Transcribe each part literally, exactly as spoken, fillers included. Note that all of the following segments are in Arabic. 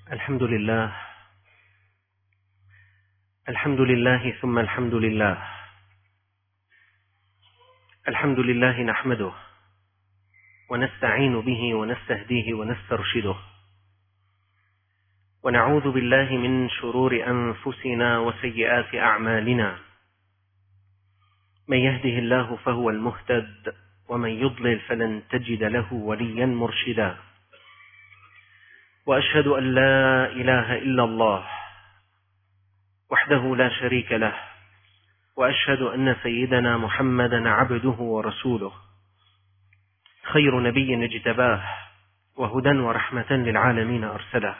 الحمد لله الحمد لله ثم الحمد لله الحمد لله نحمده ونستعين به ونستهديه ونسترشده ونعوذ بالله من شرور أنفسنا وسيئات أعمالنا. من يهده الله فهو المهتد ومن يضلل فلن تجد له وليا مرشدا. وأشهد أن لا إله إلا الله وحده لا شريك له، وأشهد أن سيدنا محمدا عبده ورسوله، خير نبي اجتباه وهدى ورحمة للعالمين أرسله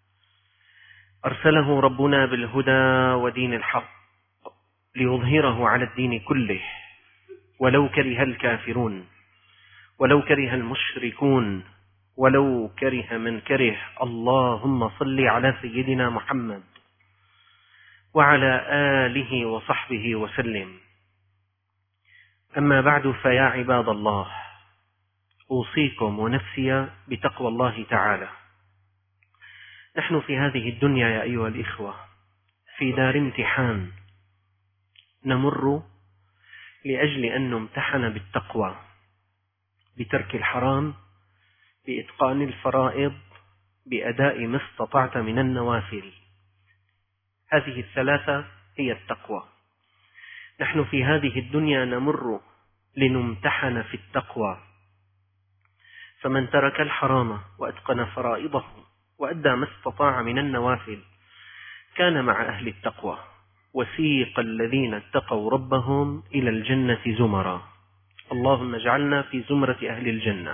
أرسله ربنا بالهدى ودين الحق ليظهره على الدين كله ولو كره الكافرون ولو كره المشركون ولو كره من كره. اللهم صل على سيدنا محمد وعلى آله وصحبه وسلم. أما بعد، فيا عباد الله، أوصيكم ونفسي بتقوى الله تعالى. نحن في هذه الدنيا يا أيها الإخوة في دار امتحان، نمر لأجل أن نمتحن بالتقوى، بترك الحرام، بإتقان الفرائض، بأداء ما استطعت من النوافل. هذه الثلاثة هي التقوى. نحن في هذه الدنيا نمر لنمتحن في التقوى، فمن ترك الحرام وأتقن فرائضه وأدى ما استطاع من النوافل كان مع أهل التقوى. وسيق الذين اتقوا ربهم إلى الجنة زمرا. اللهم اجعلنا في زمرة أهل الجنة.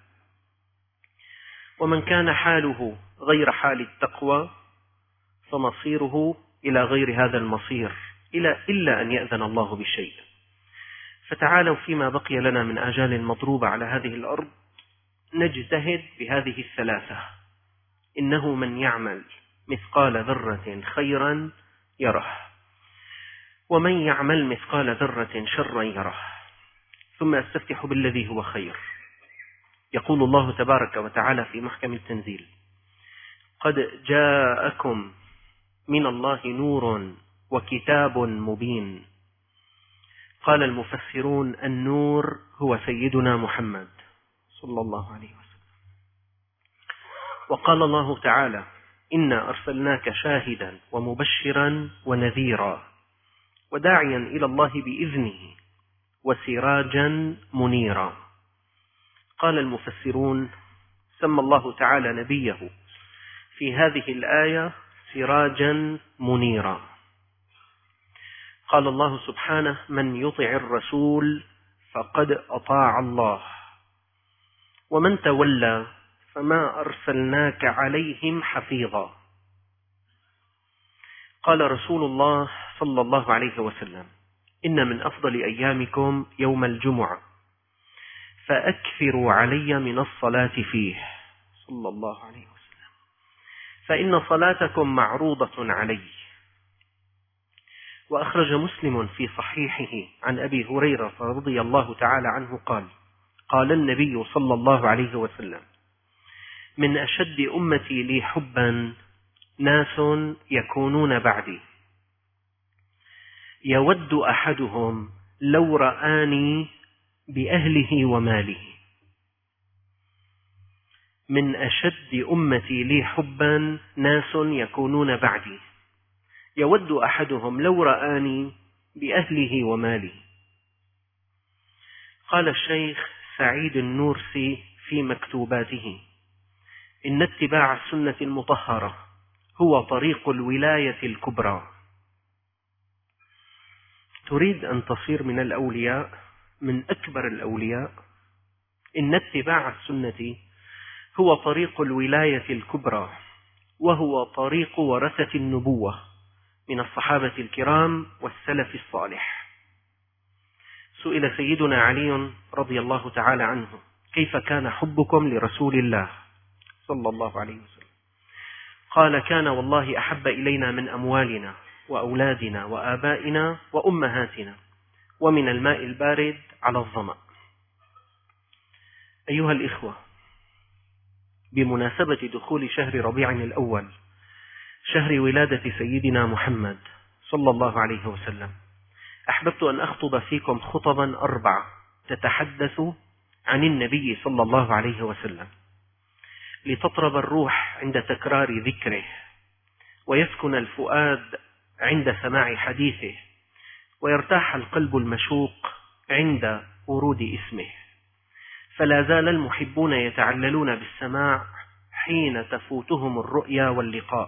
ومن كان حاله غير حال التقوى فمصيره إلى غير هذا المصير إلا أن يأذن الله بشيء. فتعالوا فيما بقي لنا من آجال مضروبة على هذه الأرض نجتهد بهذه الثلاثة. إنه من يعمل مثقال ذرة خيرا يره، ومن يعمل مثقال ذرة شرا يره. ثم أستفتح بالذي هو خير. يقول الله تبارك وتعالى في محكم التنزيل: قد جاءكم من الله نور وكتاب مبين. قال المفسرون: النور هو سيدنا محمد صلى الله عليه وسلم. وقال الله تعالى: إنا أرسلناك شاهدا ومبشرا ونذيرا وداعيا إلى الله بإذنه وسراجا منيرا. قال المفسرون: سمى الله تعالى نبيه في هذه الآية سراجا منيرا. قال الله سبحانه: من يطع الرسول فقد أطاع الله ومن تولى فما أرسلناك عليهم حفيظا. قال رسول الله صلى الله عليه وسلم: إن من أفضل أيامكم يوم الجمعة فأكثروا علي من الصلاة فيه صلى الله عليه وسلم، فإن صلاتكم معروضة علي. وأخرج مسلم في صحيحه عن أبي هريرة رضي الله تعالى عنه قال: قال النبي صلى الله عليه وسلم: من أشد أمتي لي حبا ناس يكونون بعدي يود أحدهم لو رآني بأهله وماله. من أشد أمتي لي حبا ناس يكونون بعدي يود أحدهم لو رآني بأهله وماله. قال الشيخ سعيد النورسي في مكتوباته: إن اتباع السنة المطهرة هو طريق الولاية الكبرى. تريد أن تصير من الأولياء، من أكبر الأولياء، إن اتباع السنة هو طريق الولاية الكبرى، وهو طريق ورثة النبوة من الصحابة الكرام والسلف الصالح. سئل سيدنا علي رضي الله تعالى عنه: كيف كان حبكم لرسول الله صلى الله عليه وسلم؟ قال: كان والله أحب إلينا من أموالنا وأولادنا وآبائنا وأمهاتنا ومن الماء البارد على الظمأ. أيها الإخوة، بمناسبة دخول شهر ربيع الأول شهر ولادة سيدنا محمد صلى الله عليه وسلم، أحببت أن أخطب فيكم خطبا أربع تتحدث عن النبي صلى الله عليه وسلم، لتطرب الروح عند تكرار ذكره، ويسكن الفؤاد عند سماع حديثه، ويرتاح القلب المشوق عند ورود اسمه. فلا زال المحبون يتعللون بالسماع حين تفوتهم الرؤيا واللقاء.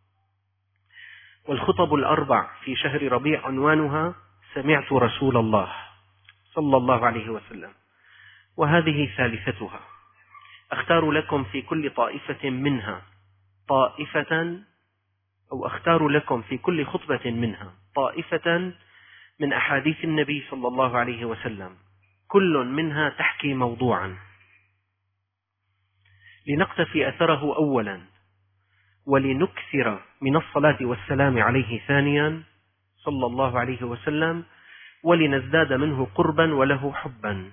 والخطب الأربع في شهر ربيع عنوانها سمعت رسول الله صلى الله عليه وسلم، وهذه ثالثتها. أختار لكم في كل طائفة منها طائفة أو أختار لكم في كل خطبة منها طائفة من أحاديث النبي صلى الله عليه وسلم، كل منها تحكي موضوعا، لنقتفي أثره أولا، ولنكثر من الصلاة والسلام عليه ثانيا صلى الله عليه وسلم، ولنزداد منه قربا وله حبا.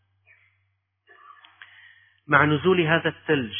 مع نزول هذا الثلج،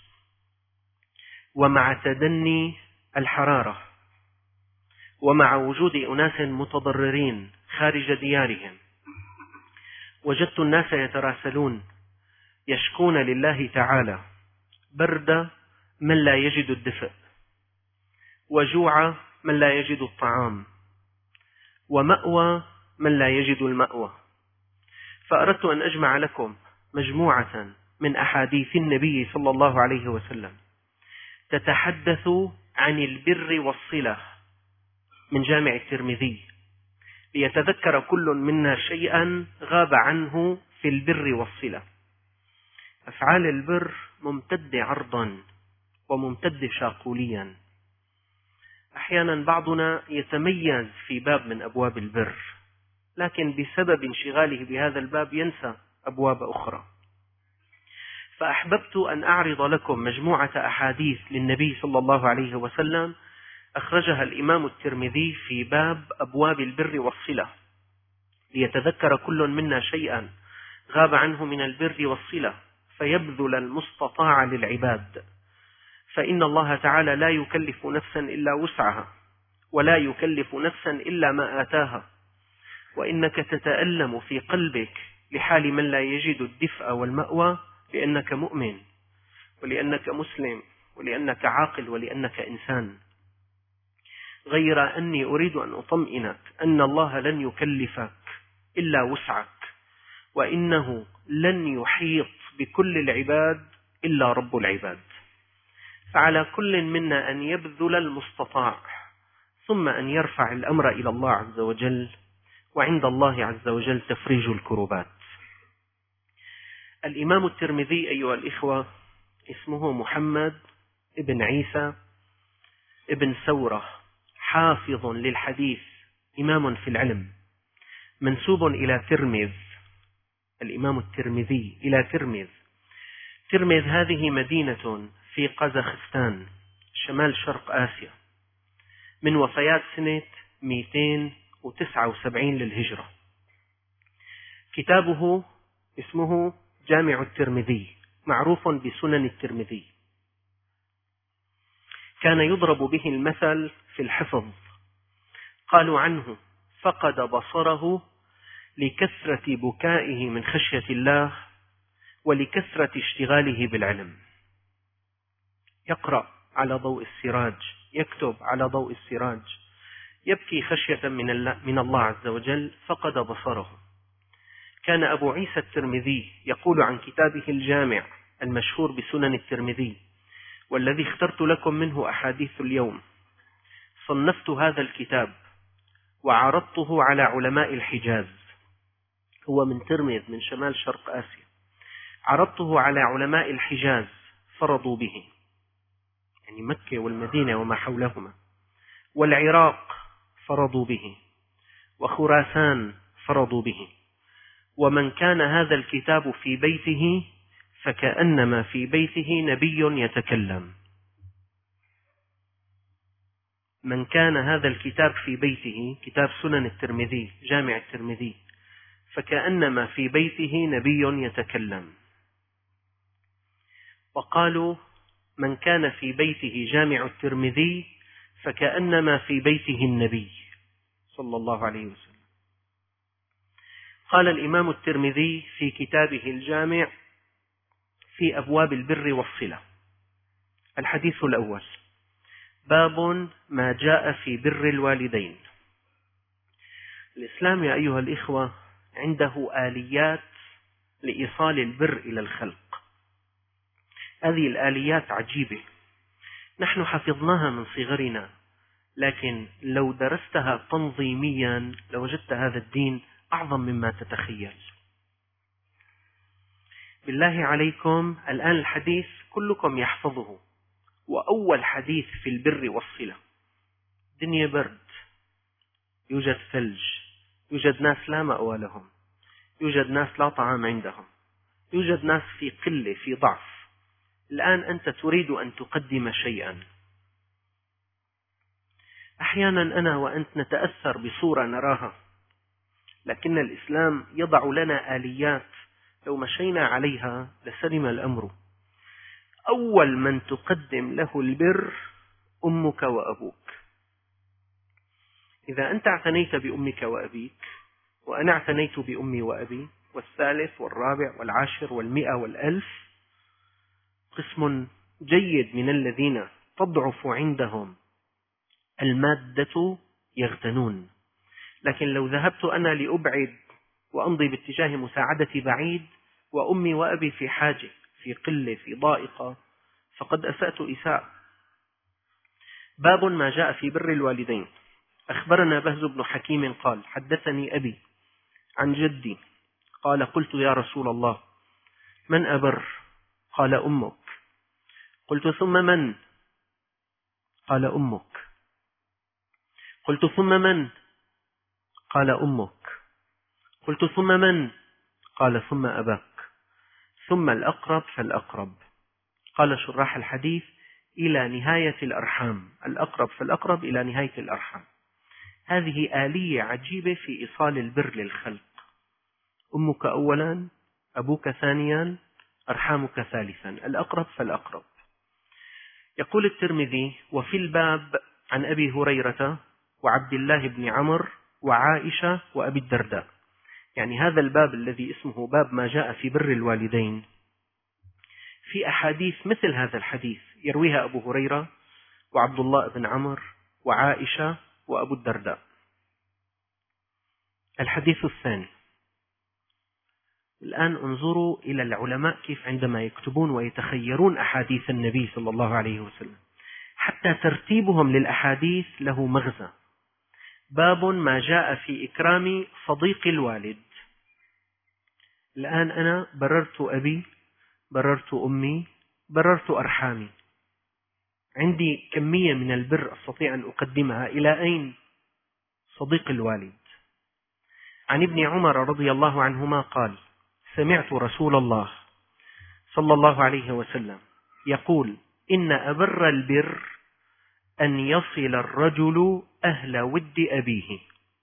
ومع تدني الحرارة، ومع وجود أناس متضررين خارج ديارهم، وجدت الناس يتراسلون يشكون لله تعالى برد من لا يجد الدفء، وجوع من لا يجد الطعام، ومأوى من لا يجد المأوى. فأردت أن أجمع لكم مجموعة من أحاديث النبي صلى الله عليه وسلم تتحدث عن البر والصلة من جامع الترمذي، ليتذكر كل منا شيئا غاب عنه في البر والصلة. أفعال البر ممتد عرضا وممتد شاقوليا. أحيانا بعضنا يتميز في باب من أبواب البر، لكن بسبب انشغاله بهذا الباب ينسى أبواب أخرى. فأحببت أن أعرض لكم مجموعة أحاديث للنبي صلى الله عليه وسلم أخرجها الإمام الترمذي في باب أبواب البر والصلة، ليتذكر كل منا شيئا غاب عنه من البر والصلة، فيبذل المستطاع للعباد. فإن الله تعالى لا يكلف نفسا إلا وسعها، ولا يكلف نفسا إلا ما آتاها. وإنك تتألم في قلبك لحال من لا يجد الدفء والمأوى، لأنك مؤمن، ولأنك مسلم، ولأنك عاقل، ولأنك إنسان. غير أني أريد أن أطمئنك أن الله لن يكلفك إلا وسعك، وإنه لن يحيط بكل العباد إلا رب العباد. فعلى كل منا أن يبذل المستطاع، ثم أن يرفع الأمر إلى الله عز وجل، وعند الله عز وجل تفريج الكروبات. الإمام الترمذي أيها الإخوة اسمه محمد ابن عيسى ابن ثورة، حافظ للحديث، إمام في العلم، منسوب إلى ترمذ. الإمام الترمذي إلى ترمذ. ترمذ هذه مدينة في قزاخستان شمال شرق آسيا، من وفيات سنة مئتين وتسعة وسبعين للهجرة. كتابه اسمه جامع الترمذي، معروف بسنن الترمذي. كان يضرب به المثل في الحفظ. قالوا عنه فقد بصره لكثرة بكائه من خشية الله، ولكثرة اشتغاله بالعلم. يقرأ على ضوء السراج، يكتب على ضوء السراج، يبكي خشية من الله عز وجل، فقد بصره. كان أبو عيسى الترمذي يقول عن كتابه الجامع المشهور بسنن الترمذي، والذي اخترت لكم منه أحاديث اليوم: صنفت هذا الكتاب وعرضته على علماء الحجاز. هو من ترمذ من شمال شرق آسيا. عرضته على علماء الحجاز فرضوا به، يعني مكة والمدينة وما حولهما، والعراق فرضوا به، وخراسان فرضوا به. ومن كان هذا الكتاب في بيته فكأنما في بيته نبي يتكلم. من كان هذا الكتاب في بيته، كتاب سنن الترمذي جامع الترمذي، فكأنما في بيته نبي يتكلم. وقالوا من كان في بيته جامع الترمذي فكأنما في بيته النبي صلى الله عليه وسلم. قال الإمام الترمذي في كتابه الجامع في أبواب البر والصلة: الحديث الأول: باب ما جاء في بر الوالدين. الإسلام يا أيها الإخوة عنده آليات لإيصال البر إلى الخلق. هذه الآليات عجيبة، نحن حفظناها من صغرنا، لكن لو درستها تنظيميا لوجدت هذا الدين أعظم مما تتخيل. بالله عليكم الآن الحديث كلكم يحفظه، وأول حديث في البر والصلة: دنيا برد، يوجد ثلج، يوجد ناس لا مأوى لهم، يوجد ناس لا طعام عندهم، يوجد ناس في قلة في ضعف. الآن أنت تريد أن تقدم شيئا. أحيانا أنا وأنت نتأثر بصورة نراها، لكن الإسلام يضع لنا آليات لو مشينا عليها لسلم الأمر. أول من تقدم له البر أمك وأبوك. إذا أنت اعتنيت بأمك وأبيك، وأنا اعتنيت بأمي وأبي، والثالث والرابع والعاشر والمئة والألف، قسم جيد من الذين تضعف عندهم المادة يغتنون. لكن لو ذهبت أنا لأبعد وأمضي باتجاه مساعدة بعيد، وأمي وأبي في حاجة، في قلة، في ضائقة، فقد أسأت إساءة. باب ما جاء في بر الوالدين. أخبرنا بهز بن حكيم قال: حدثني أبي عن جدي قال: قلت يا رسول الله من أبر؟ قال: أمك. قلت: ثم من؟ قال: أمك. قلت: ثم من؟ قال: أمك. قلت: ثم من؟ قال: ثم أباك، ثم الأقرب فالأقرب. قال شراح الحديث: إلى نهاية الأرحام، الأقرب فالأقرب إلى نهاية الأرحام. هذه آلية عجيبة في إيصال البر للخلق: أمك أولا، أبوك ثانيا، أرحامك ثالثا، الأقرب فالأقرب. يقول الترمذي: وفي الباب عن أبي هريرة وعبد الله بن عمرو وعائشة وأبي الدرداء. يعني هذا الباب الذي اسمه باب ما جاء في بر الوالدين في أحاديث مثل هذا الحديث يرويها أبو هريرة وعبد الله بن عمرو وعائشة وأبو الدرداء. الحديث الثاني. الآن انظروا إلى العلماء كيف عندما يكتبون ويتخيرون أحاديث النبي صلى الله عليه وسلم، حتى ترتيبهم للأحاديث له مغزى. باب ما جاء في إكرام صديق الوالد. الآن أنا بررت أبي، بررت أمي، بررت أرحامي، عندي كمية من البر أستطيع أن أقدمها إلى أين؟ صديق الوالد. عن ابن عمر رضي الله عنهما قال: سمعت رسول الله صلى الله عليه وسلم يقول: إن أبر البر أن يصل الرجل أهل ود أبيه.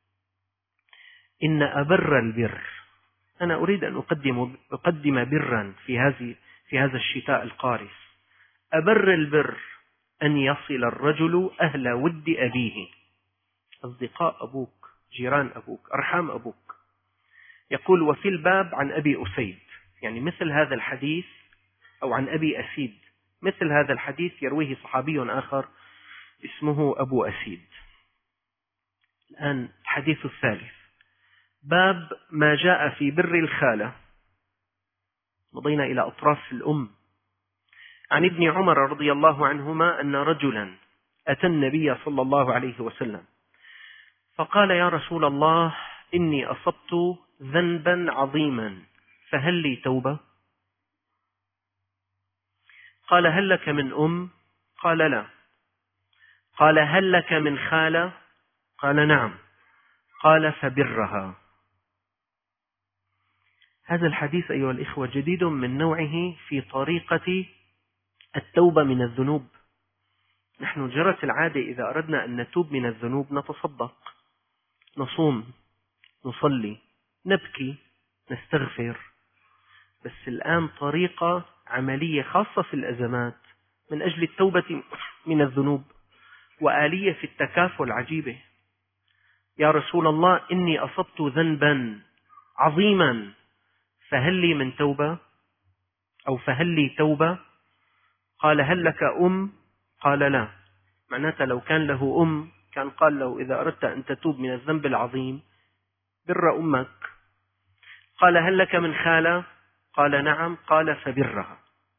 إن أبر البر، أنا أريد أن أقدم, أقدم برا في هذه في هذا الشتاء القارس. أبر البر أن يصل الرجل أهل ود أبيه، أصدقاء أبوك، جيران أبوك، أرحام أبوك. يقول: وفي الباب عن أبي أسيد، يعني مثل هذا الحديث، أو عن أبي أسيد، مثل هذا الحديث يرويه صحابي آخر اسمه أبو أسيد. الآن الحديث الثالث. باب ما جاء في بر الخالة. مضينا إلى أطراف الأم. عن ابن عمر رضي الله عنهما أن رجلا أتى النبي صلى الله عليه وسلم فقال: يا رسول الله، إني أصبت ذنبا عظيما فهل لي توبة؟ قال: هل لك من أم؟ قال: لا. قال: هل لك من خالة؟ قال: نعم. قال: فبرها. هذا الحديث أيها الإخوة جديد من نوعه في طريقة التوبة من الذنوب. نحن جرت العادة إذا أردنا أن نتوب من الذنوب نتصدق، نصوم، نصلي، نبكي، نستغفر. بس الآن طريقة عملية خاصة في الأزمات من أجل التوبة من الذنوب. وآلية في التكافل عجيبة. يا رسول الله إني أصبت ذنبا عظيما فهل لي من توبة أو فهل لي توبة؟ قال هل لك أم؟ قال لا. معناتها لو كان له أم كان قال له إذا أردت أن تتوب من الذنب العظيم بر أمك. قال هل لك من خالة؟ قال نعم. قال فبرها.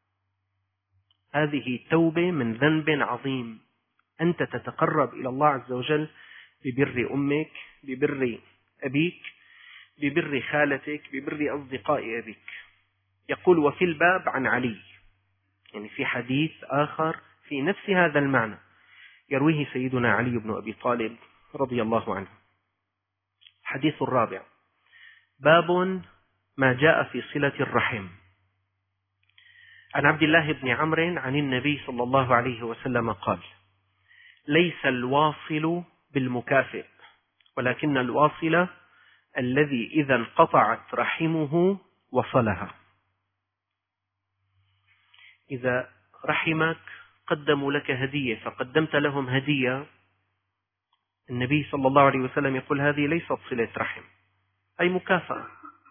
هذه توبة من ذنب عظيم. أنت تتقرب إلى الله عز وجل ببر أمك، ببر أبيك، ببر خالتك، ببر أصدقاء أبيك. يقول وفي الباب عن علي، يعني في حديث آخر في نفس هذا المعنى يرويه سيدنا علي بن أبي طالب رضي الله عنه. الحديث الرابع باب ما جاء في صلة الرحم. عن عبد الله بن عمرو عن النبي صلى الله عليه وسلم قال ليس الواصل بالمكافئ ولكن الواصل الذي إذا انقطعت رحمه وصلها. إذا رحمك قدموا لك هدية فقدمت لهم هدية، النبي صلى الله عليه وسلم يقول هذه ليست صلة رحم، أي مكافأة.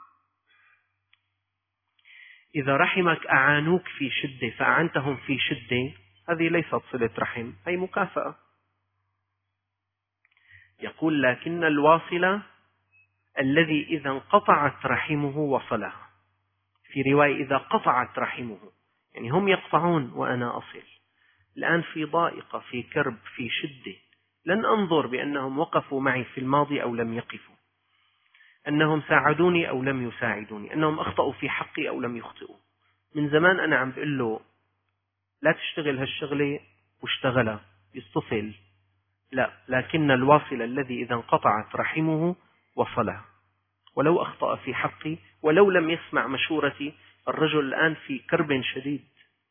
إذا رحمك أعانوك في شدة فأعنتهم في شدة، هذه ليست صلة رحم، أي مكافأة. يقول لكن الواصل الذي إذا انقطعت رحمه وصلها. في رواية إذا قطعت رحمه، يعني هم يقطعون وأنا أصل. الآن في ضائقة، في كرب، في شدة، لن أنظر بأنهم وقفوا معي في الماضي أو لم يقفوا، أنهم ساعدوني أو لم يساعدوني، أنهم أخطأوا في حقي أو لم يخطئوا. من زمان أنا عم بقول له لا تشتغل هالشغلة واشتغلها، يصطفل. لا، لكن الواصل الذي إذا انقطعت رحمه وصلها، ولو أخطأ في حقي ولو لم يسمع مشورتي. الرجل الآن في كرب شديد.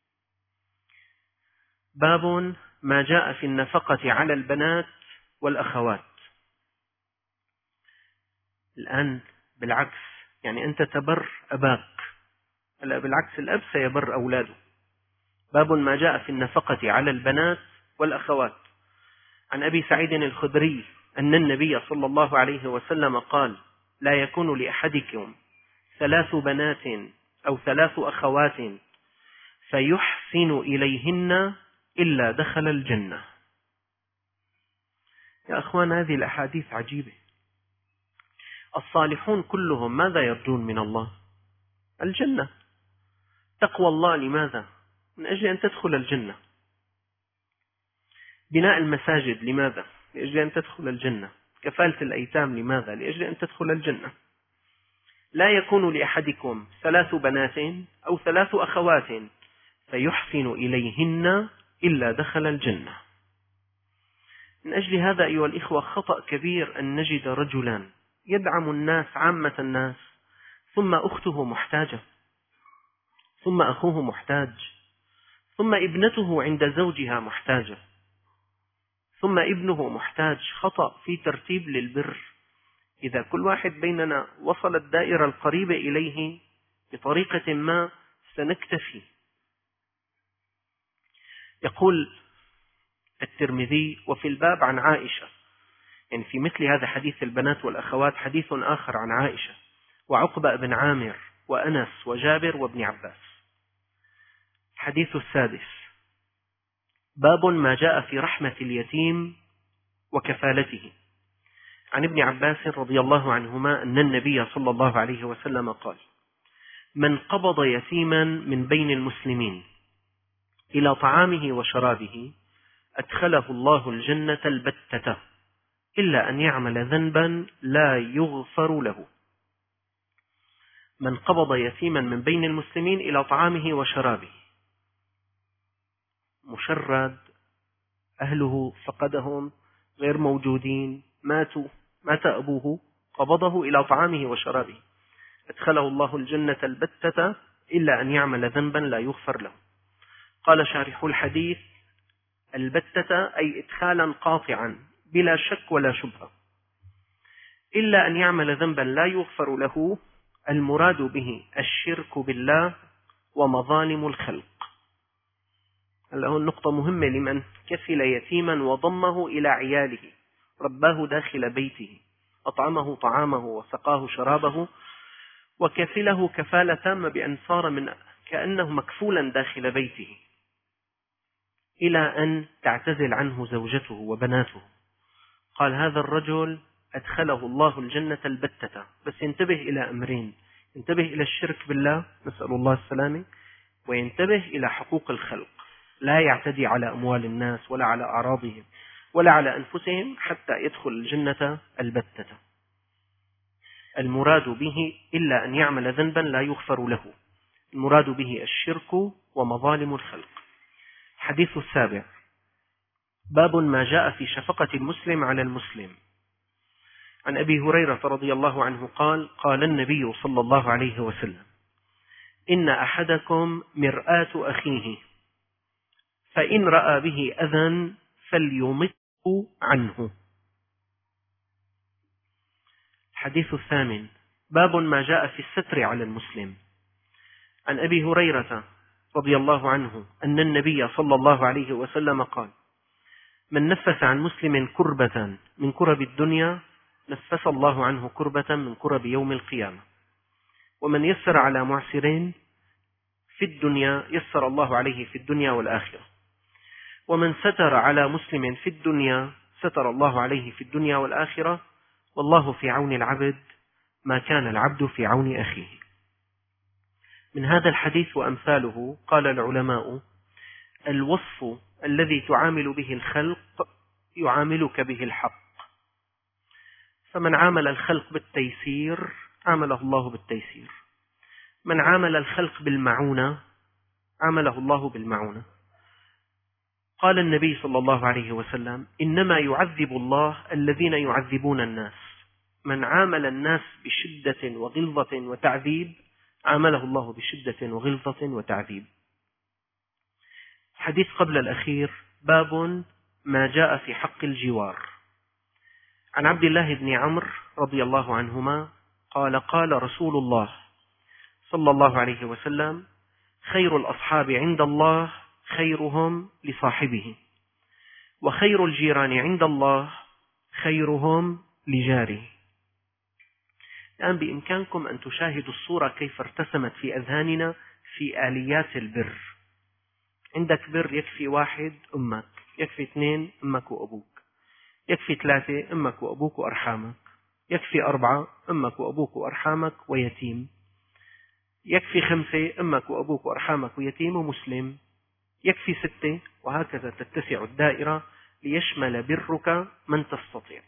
باب ما جاء في النفقة على البنات والأخوات. الآن بالعكس، يعني أنت تبر أباك، هلا بالعكس الأب سيبر أولاده. باب ما جاء في النفقة على البنات والأخوات. عن أبي سعيد الخدري أن النبي صلى الله عليه وسلم قال لا يكون لأحدكم ثلاث بنات أو ثلاث أخوات فيحسن إليهن إلا دخل الجنة. يا أخوان هذه الأحاديث عجيبة. الصالحون كلهم ماذا يرجون من الله؟ الجنة. تقوى الله لماذا؟ من أجل أن تدخل الجنة. بناء المساجد لماذا؟ لأجل أن تدخل الجنة. كفالة الأيتام لماذا؟ لأجل أن تدخل الجنة. لا يكون لأحدكم ثلاث بنات أو ثلاث أخوات فيحسن إليهن إلا دخل الجنة. من أجل هذا أيها الإخوة خطأ كبير أن نجد رجلا يدعم الناس، عامة الناس، ثم أخته محتاجة، ثم أخوه محتاج، ثم ابنته عند زوجها محتاجة، ثم ابنه محتاج. خطأ في ترتيب للبر. إذا كل واحد بيننا وصل الدائرة القريبة إليه بطريقة ما سنكتفي. يقول الترمذي وفي الباب عن عائشة، يعني في مثل هذا حديث البنات والأخوات حديث آخر عن عائشة وعقبة بن عامر وأنس وجابر وابن عباس. الحديث السادس باب ما جاء في رحمة اليتيم وكفالته. عن ابن عباس رضي الله عنهما أن النبي صلى الله عليه وسلم قال من قبض يتيما من بين المسلمين إلى طعامه وشرابه أدخله الله الجنة البتة إلا أن يعمل ذنبا لا يغفر له. من قبض يتيما من بين المسلمين إلى طعامه وشرابه، مشرد، أهله فقدهم، غير موجودين، ماتوا، مات أبوه، قبضه إلى طعامه وشرابه، أدخله الله الجنة البتة إلا أن يعمل ذنبا لا يغفر له. قال شارح الحديث البتة أي إدخالا قاطعا بلا شك ولا شبهة. إلا أن يعمل ذنبا لا يغفر له، المراد به الشرك بالله ومظالم الخلق. هلا هون نقطة مهمة: لمن كفل يتيما وضمه إلى عياله، رباه داخل بيته، أطعمه طعامه وسقاه شرابه، وكفله كفالة تامة بأن صار من كأنه مكفولا داخل بيته، إلى أن تعتزل عنه زوجته وبناته. قال هذا الرجل أدخله الله الجنة البتة، بس ينتبه إلى أمرين: ينتبه إلى الشرك بالله، نسأل الله السلامة، وينتبه إلى حقوق الخلق، لا يعتدي على أموال الناس ولا على أعراضهم ولا على أنفسهم حتى يدخل الجنة البتة. المراد به إلا أن يعمل ذنبا لا يغفر له، المراد به الشرك ومظالم الخلق. حديث السابع: باب ما جاء في شفقة المسلم على المسلم. عن أبي هريرة رضي الله عنه قال: قال النبي صلى الله عليه وسلم: إن أحدكم مرآة أخيه، فإن رأى به أذى فليمته عنه. الحديث الثامن: باب ما جاء في الستر على المسلم. عن أبي هريرة رضي الله عنه أن النبي صلى الله عليه وسلم قال: من نفس عن مسلم كربة من كرب الدنيا نفس الله عنه كربة من كرب يوم القيامة، ومن يسر على معسرين في الدنيا يسر الله عليه في الدنيا والآخرة، ومن ستر على مسلم في الدنيا ستر الله عليه في الدنيا والآخرة، والله في عون العبد ما كان العبد في عون أخيه. من هذا الحديث وأمثاله قال العلماء: الوصف الذي تعامل به الخلق يعاملك به الحق، فمن عامل الخلق بالتيسير عامله الله بالتيسير، من عامل الخلق بالمعونة عامله الله بالمعونة. قال النبي صلى الله عليه وسلم: إنما يعذب الله الذين يعذبون الناس، من عامل الناس بشدة وغلظة وتعذيب عامله الله بشدة وغلظة وتعذيب. حديث قبل الأخير: باب ما جاء في حق الجوار. عن عبد الله بن عمرو رضي الله عنهما قال: قال رسول الله صلى الله عليه وسلم: خير الأصحاب عند الله خيرهم لصاحبه، وخير الجيران عند الله خيرهم لجاره. الآن بإمكانكم أن تشاهدوا الصورة كيف ارتسمت في أذهاننا في آليات البر. عندك بر يكفي واحد أمك، يكفي اثنين أمك وأبوك، يكفي ثلاثة أمك وأبوك وأرحامك، يكفي أربعة أمك وأبوك وأرحامك ويتيم، يكفي خمسة أمك وأبوك وأرحامك ويتيم ومسلم، يكفي ستة، وهكذا تتسع الدائرة ليشمل برك من تستطيع.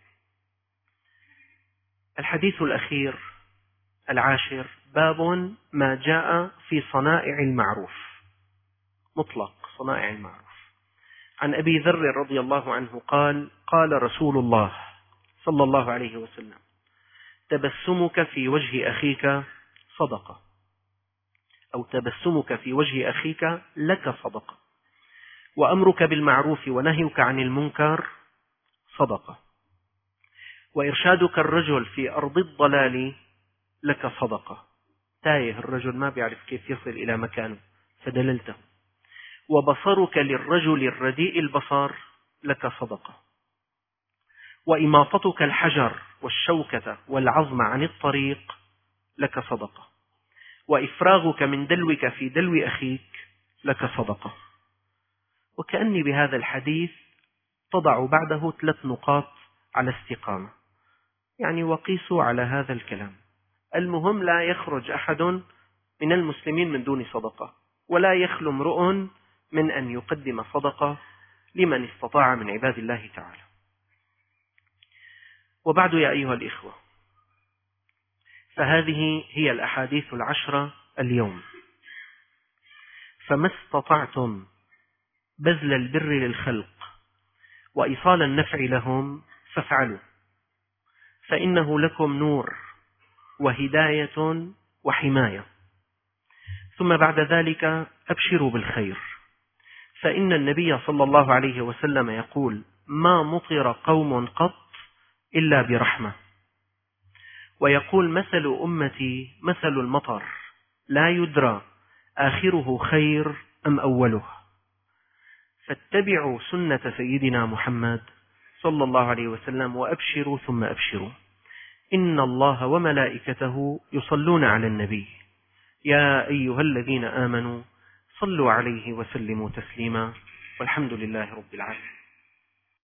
الحديث الأخير العاشر: باب ما جاء في صنائع المعروف، مطلق صنائع المعروف. عن أبي ذر رضي الله عنه قال: قال رسول الله صلى الله عليه وسلم: تبسمك في وجه أخيك صدقة، أو تبسمك في وجه أخيك لك صدقة، وأمرك بالمعروف ونهيك عن المنكر صدقة، وإرشادك الرجل في أرض الضلال لك صدقة، تايه الرجل ما بيعرف كيف يصل إلى مكانه فدللته، وبصرك للرجل الرديء البصر لك صدقة، وإماطتك الحجر والشوكة والعظم عن الطريق لك صدقة، وإفراغك من دلوك في دلو أخيك لك صدقة. وكأني بهذا الحديث تضع بعده ثلاث نقاط على استقامة، يعني وقيسوا على هذا الكلام. المهم لا يخرج أحد من المسلمين من دون صدقة، ولا يخلو امرؤ من أن يقدم صدقة لمن استطاع من عباد الله تعالى. وبعد يا أيها الإخوة، فهذه هي الأحاديث العشرة اليوم، فما استطعتم بذل البر للخلق وإيصال النفع لهم فافعلوا، فإنه لكم نور وهداية وحماية. ثم بعد ذلك أبشروا بالخير، فإن النبي صلى الله عليه وسلم يقول: ما مطر قوم قط إلا برحمة، ويقول: مثل أمتي مثل المطر لا يدرى آخره خير أم أوله. فاتبعوا سنة سيدنا محمد صلى الله عليه وسلم وأبشروا ثم أبشروا. إن الله وملائكته يصلون على النبي يا أيها الذين آمنوا صلوا عليه وسلموا تسليما، والحمد لله رب العالمين.